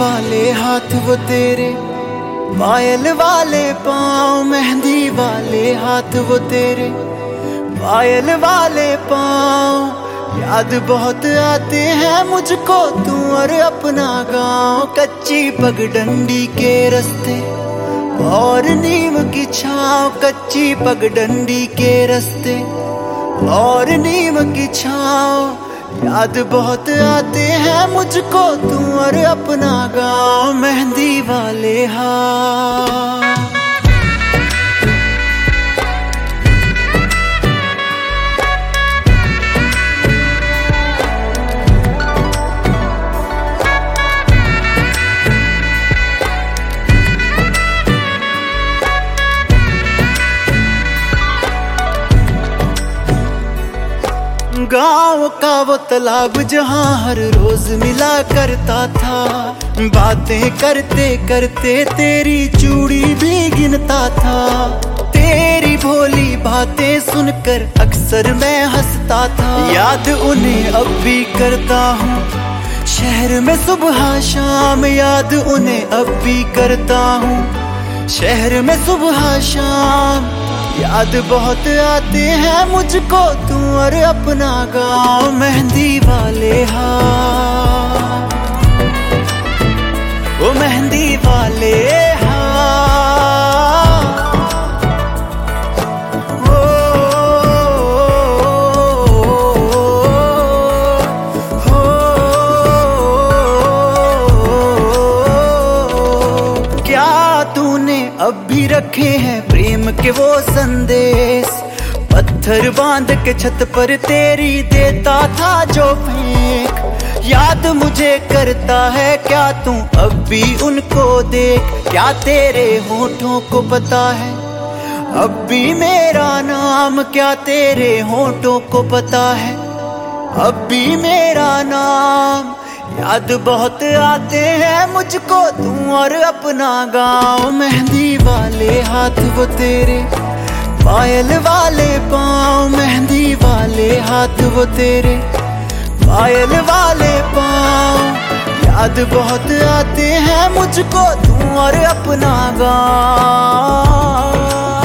वाले हाथ वो तेरे, पायल वाले पाँव, मेहंदी वाले हाथ वो तेरे, पायल वाले पाँव। याद बहुत आते हैं मुझको तू और अपना गाँव। कच्ची पगडंडी के रास्ते और नीम की छाँव, कच्ची पगडंडी के रास्ते और नीम की छाँव। याद बहुत आते हैं मुझको तू और अपना गाँव, मेहंदी वाले हाथ। गाँव का वो तालाब जहाँ हर रोज मिला करता था, बातें करते करते तेरी चूड़ी भी गिनता था। तेरी भोली बातें सुनकर अक्सर मैं हंसता था। याद उन्हें अब भी करता हूँ शहर में सुबह शाम, याद उन्हें अब भी करता हूँ शहर में सुबह शाम। याद बहुत आते हैं मुझको तू और अपना गाँव, मेहंदी वाले हाथ, वो मेहंदी वाले हाथ। ओ, क्या तूने अब भी रखे हैं प्रेम के वो संदेश? पत्थर बांध के छत पर तेरी देता था जो फेंक। याद मुझे करता है क्या तू अब भी उनको देख? क्या तेरे होठों को पता है अब भी मेरा नाम? क्या तेरे होठों को पता है अब भी मेरा नाम? याद बहुत आते हैं मुझको तू और अपना गाँव, मेहंदी वाले हाथ वो तेरे, पायल वाले पाँव, मेहंदी वाले हाथ वो तेरे, पायल वाले पाँव। याद बहुत आते हैं मुझको तू और अपना गाँव।